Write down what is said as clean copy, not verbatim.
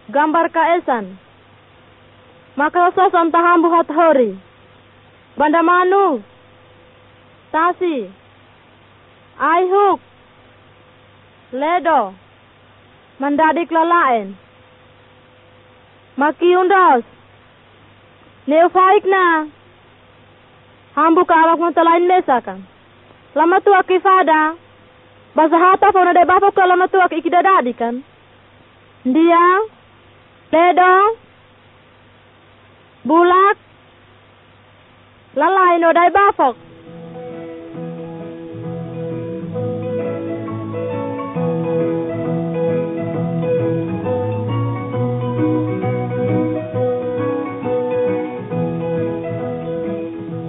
gambar kaesan. Maka soson tahambu hot hori. Banda manu. Tasi. Aihuk. Ledo. Mandadik lalain. Maki undas. Neofaik na. Hambu ka awak mo talain mesakan. Lama tu akifada. Basahata po na de bafo ka lama tu ikidadadi kan. Dia. Ledo. Bulak. Lalai no dai bafok.